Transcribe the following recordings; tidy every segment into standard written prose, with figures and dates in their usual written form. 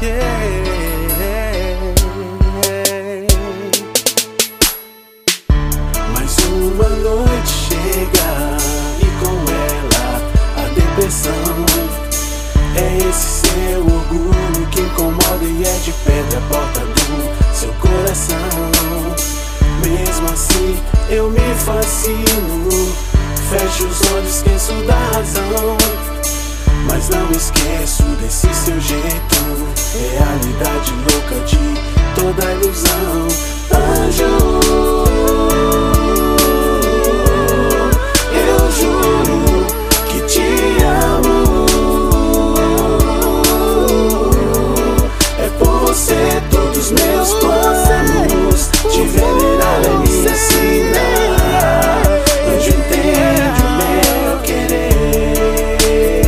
Mais uma noite chega e com ela a depressão. É esse seu orgulho que incomoda e é de pedra a porta do seu coração. Mesmo assim eu me fascino, fecho os olhos, esqueço da razão, mas não esqueço desse seu jeito, realidade louca de toda ilusão. Anjo, eu juro que te amo. É por você todos meus planos, te venerar é me ensinar. Anjo, entende o meu querer.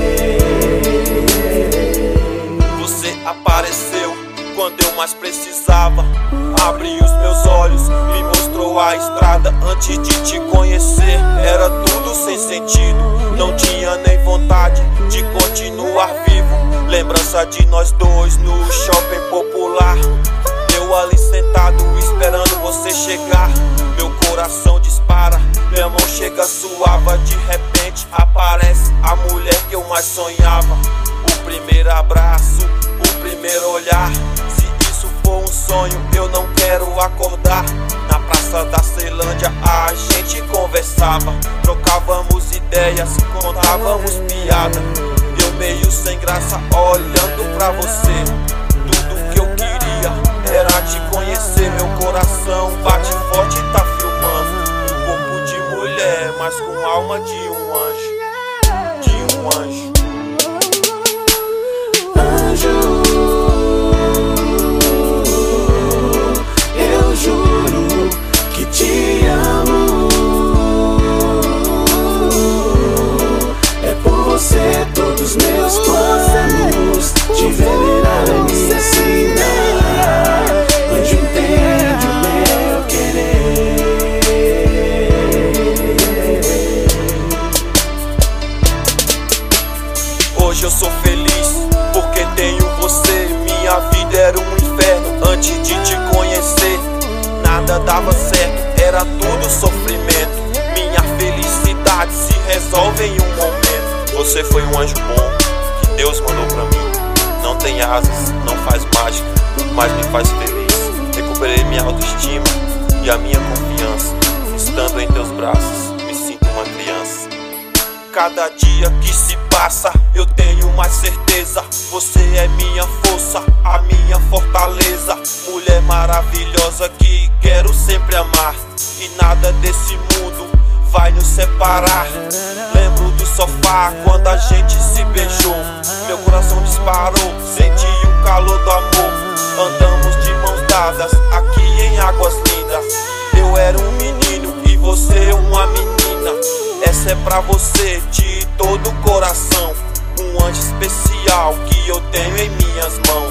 Você apareceu quando eu mais precisava, abriu os meus olhos, me mostrou a estrada. Antes de te conhecer era tudo sem sentido, não tinha nem vontade de continuar vivo. Lembrança de nós dois no shopping popular, eu ali sentado esperando você chegar. Meu coração dispara, minha mão chega suava. De repente aparece a mulher que eu mais sonhava. O primeiro abraço, o primeiro olhar. Se isso for um sonho, eu não quero acordar. Na praça da Ceilândia a gente conversava, trocávamos ideias, contávamos piada. Eu meio sem graça olhando pra você. Tudo que eu queria era te conhecer. Meu coração bate forte e tá filmando um corpo de mulher, mas com alma de um anjo, de um anjo. Anjo, eu juro que te amo. É por você todos meus planos, te venerar é me ensinar. Anjo, entende o meu querer. Hoje eu sou feliz porque tenho você. Minha vida era um inferno antes de te conhecer. Nada dava certo, era tudo sofrimento. Minha felicidade se resolve em um momento. Você foi um anjo bom que Deus mandou pra mim. Não tem asas, não faz mágica, mas me faz feliz. Recuperei minha autoestima e a minha confiança. Estando em teus braços, me sinto uma criança. Cada dia que se passa, eu tenho mais certeza. Você é minha força, a minha fortaleza. Mulher maravilhosa que quero sempre amar, e nada desse mundo vai nos separar. Lembro do sofá quando a gente se beijou. Meu coração disparou, senti o calor do amor. Andamos de mãos dadas aqui em Águas Lindas. Eu era um menino e você uma menina. Essa é pra você de todo o coração, um anjo especial que eu tenho em minhas mãos.